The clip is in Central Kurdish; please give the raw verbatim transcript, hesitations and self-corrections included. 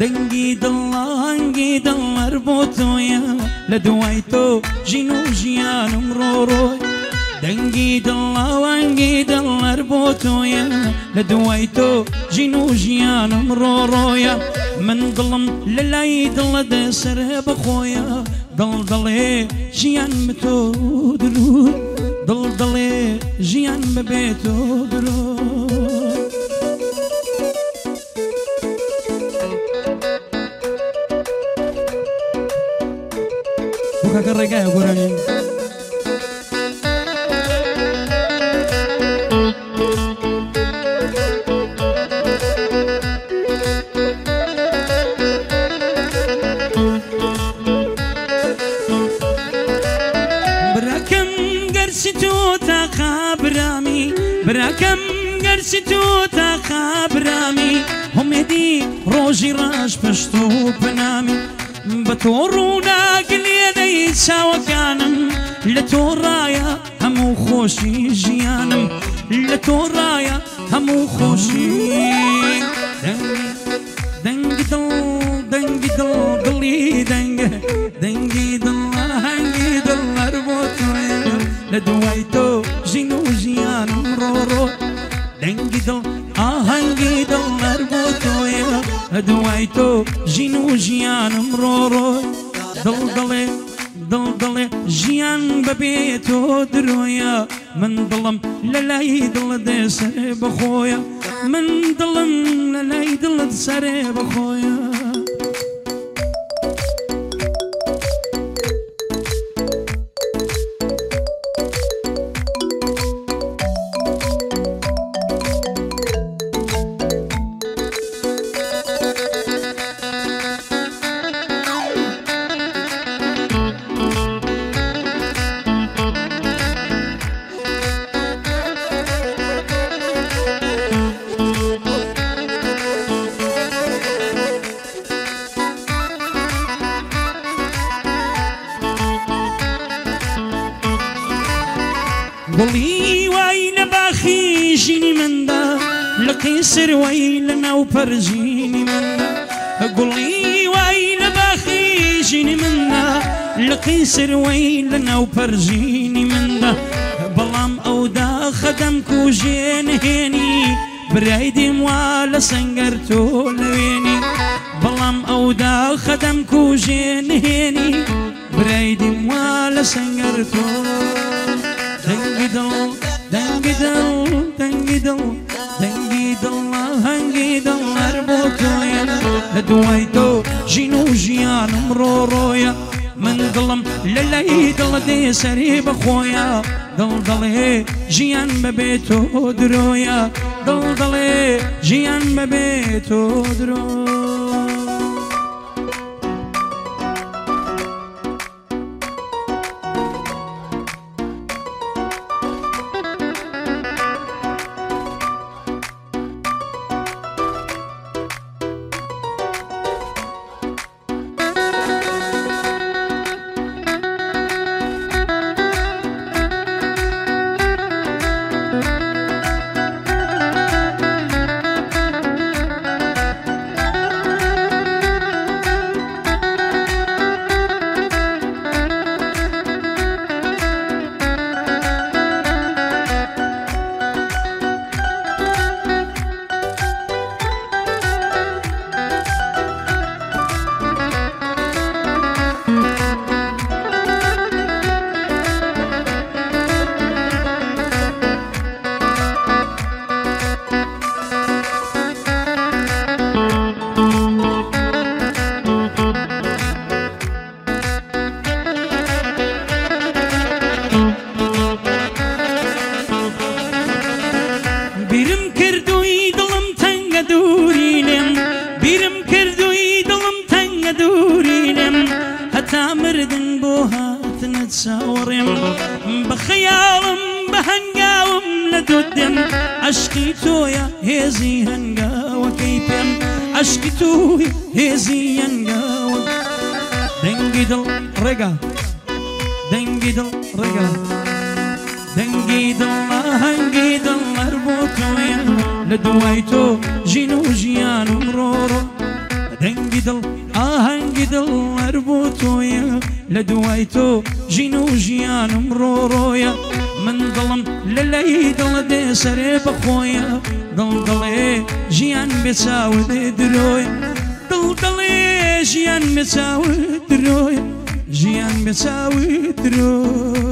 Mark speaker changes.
Speaker 1: دنگی دڵە هەنگی دڵەر بۆ تۆیە لە دوای تۆ ژین و ژیانم ڕۆڕۆی دەنگی دڵە هەنگی دڵەر بۆ تۆیە لە دوای تۆ ژین و ژیانم ڕۆڕۆیە من دڵم لە لای دڵە دەسەر بەخۆیە دڵ دڵێ ژیان بە تۆ دروست دڵ دڵێ ژیان بەبێ تۆ دروست Buka ڕێگایە گۆرانێ براکەم گەرچی تۆ تاقا برامی براکەم گەرچی تۆ تاقا برامی هەمێدی ڕۆژی ڕاش پشت و پەنامی بە تۆ ڕووناگلێدەی چاوەکانم لە تۆ ڕایە هەموو خۆشی ژیانم لە تۆ ڕایە هەموو خۆشی دەنگی دڵ دەنگی دڵ دڵی دەنگە دەنگی دڵ هەنگی دڵەر بۆ تۆیە لە دوای تۆ ژین و ژیانم ڕۆڕۆ دەنگی دڵ ئاهەنگی دڵەر بۆ تۆیە لە دوای تۆ ژین و ژیانم ڕۆڕۆی دڵ دڵێ دڵ دڵێ ژیان بەبێ تۆ درۆیە من دڵم لە لای دڵت سەرێ بەخۆیە من دڵم لە لای دڵت سەرێ بەخۆیە گوڵی وای لە باخی ژینی مندا لە قیسر وای لە ناو پەرژینی مندا گوڵی وای لە باخی ژینی مندا لە قیسر وای لە ناو پەرژینی مندا بەڵام ئەودا خەدەم کوژێ نهێنی برای دێم وا لە سەنگەر تۆ لەوێنی بەڵام ئەودا خەدەم کوژێ نهێنی برای دێم وا لە سەنگەر تۆ دەنگی دڵ دەنگی دڵ دەنگی دڵ دەنگی دڵە هەنگی دڵەر بۆ تۆیە لە دوای تۆ ژین و ژیانم ڕۆڕۆیە من دڵم لە لای دڵە دێ سەرێ بەخۆیە دڵ دڵێ ژیان بەبێ تۆ درۆیە دڵ دڵێ ژیان بەبێ تۆ درۆ بخيالم بهنقاوم لدودم عشقي تويا هزي هنقاوة كيفم عشقي توي هزي هنقاوة دنقي دل رقا دنقي دل رقا دنقي دل هنقي دل اربوتويا لدوايتو جينو جيانو مرورو دەنگی دڵ ئاهەنگی دڵ هەر بۆ تۆیە لە دوای تۆ ژین و ژیانم ڕۆڕۆیە من دڵم لە لای دڵ دێ سەرێ بەخۆیە دڵ دڵێ ژیان بێ چاوت درۆیە دڵ دڵێ ژیان بێ چاوت درۆیە ژیان بێ چاوت درۆیە